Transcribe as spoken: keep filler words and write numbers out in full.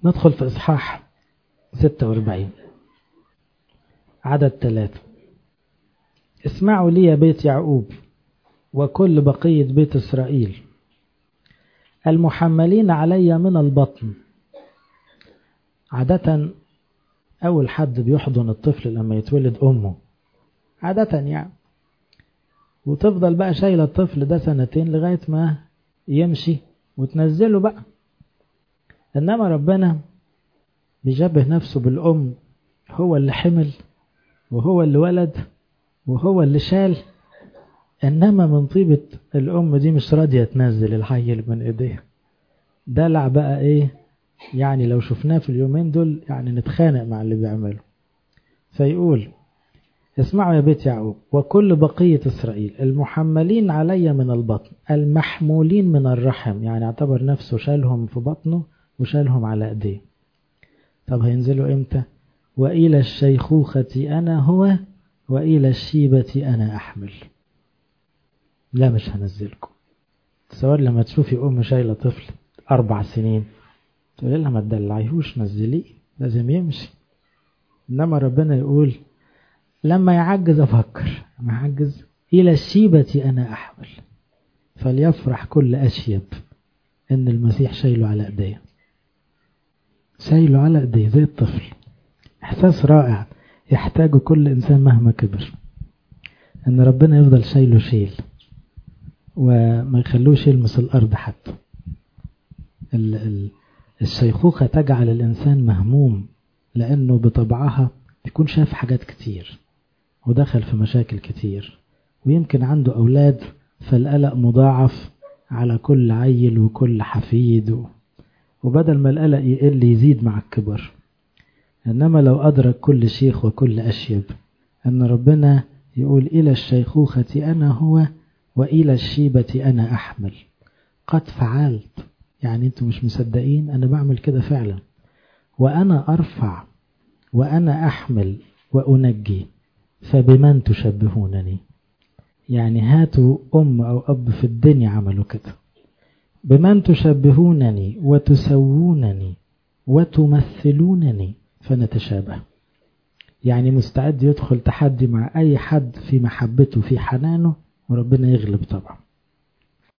ندخل في إصحاح ستة وأربعين عدد ثلاثة. اسمعوا لي يا بيت يعقوب وكل بقية بيت إسرائيل المحملين علي من البطن. عادة أول حد بيحضن الطفل لما يتولد أمه عادة يعني، وتفضل بقى شايلة الطفل ده سنتين لغاية ما يمشي وتنزله بقى. إنما ربنا بيشبه نفسه بالأم، هو اللي حمل وهو اللي ولد وهو اللي شال، إنما من طيبة الأم دي مش راضية تنزل الحيل من إيديها. دلع بقى إيه يعني، لو شفناه في اليومين دول يعني نتخانق مع اللي بيعمله. فيقول اسمعوا يا بيت يعقوب وكل بقية إسرائيل المحملين علي من البطن المحمولين من الرحم، يعني اعتبر نفسه شالهم في بطنه وشالهم على ايديه. طب هينزلوا امتى؟ وإلى الشيخوخة أنا هو وإلى الشيبة أنا أحمل. لا مش هنزلكم. تصور لما تشوفي أم شايلة طفل أربع سنين تقول لها ما تدلعيهوش، نزليه لازم يمشي. إنما ربنا يقول لما يعجز أفكر، لما يعجز إلى الشيبة أنا أحمل. فليفرح كل أشيب إن المسيح شايله على إيديه، شايله على إيديه زي الطفل. إحساس رائع يحتاجه كل إنسان مهما كبر، إن ربنا يفضل شايله شيل وما يخلوش يلمس الأرض حتى. الشيخوخة تجعل الإنسان مهموم، لأنه بطبعها يكون شاف حاجات كتير ودخل في مشاكل كتير، ويمكن عنده أولاد فالقلق مضاعف على كل عيل وكل حفيد، وبدل ما القلق يقل يزيد مع الكبر. إنما لو أدرك كل شيخ وكل أشيب أن ربنا يقول إلى الشيخوخة أنا هو وإلى الشيبة أنا أحمل، قد فعلت، يعني أنتم مش مصدقين أنا بعمل كده فعلا. وأنا أرفع وأنا أحمل وأنجي فبمن تشبهونني؟ يعني هاتوا أم أو أب في الدنيا عملوا كده. بمن تشبهونني وتسوونني وتمثلونني فنتشابه. يعني مستعد يدخل تحدي مع أي حد في محبته في حنانه وربنا يغلب طبعا.